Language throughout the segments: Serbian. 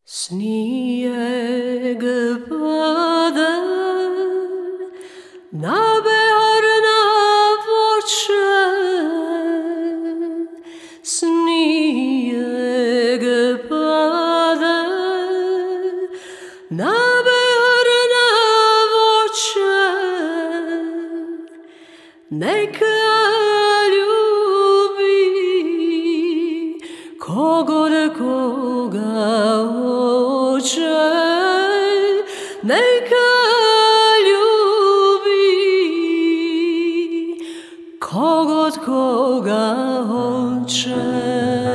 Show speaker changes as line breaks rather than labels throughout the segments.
Snijeg pada na beorna voće, snijeg pada na beorna voće, neka ljubi kogod koga hoće, neka ljubi kogod koga hoće.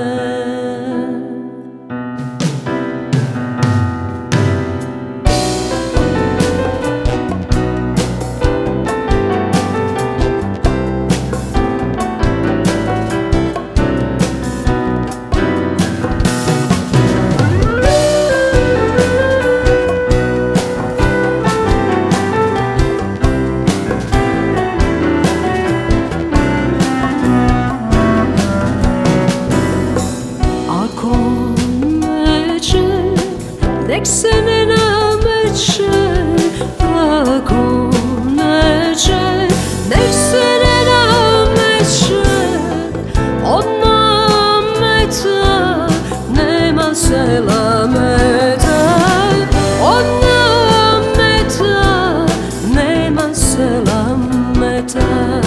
Nek se ne nameće, ako neće, nek se ne nameće, od nameta nema sela meta, od nameta nema sela meta.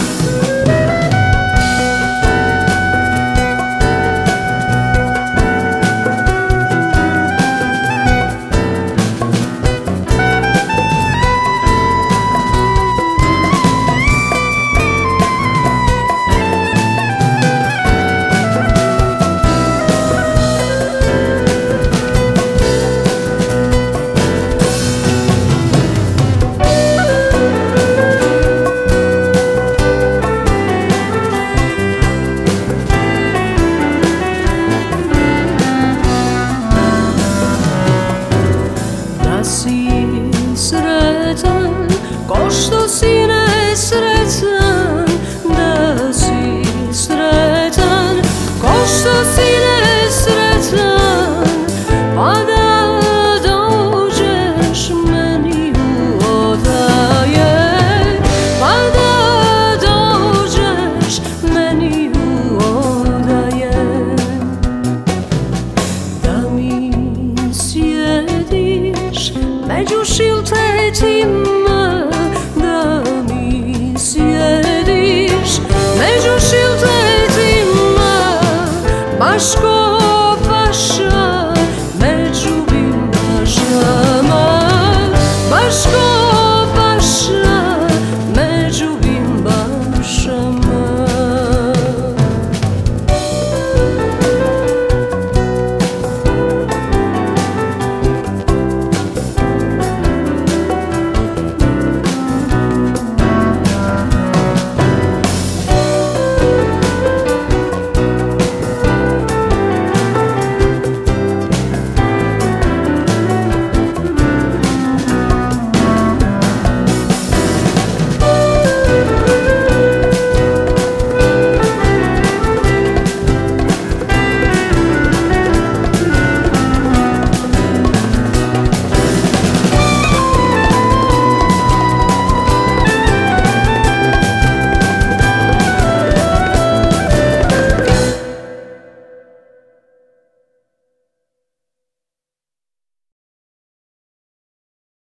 Si sretan, ko što si nesretan, da si sretan, ko što si nesretan, pa da dođeš meni u odaje, pa da dođeš meni u odaje, da mi sjediš među šiltetima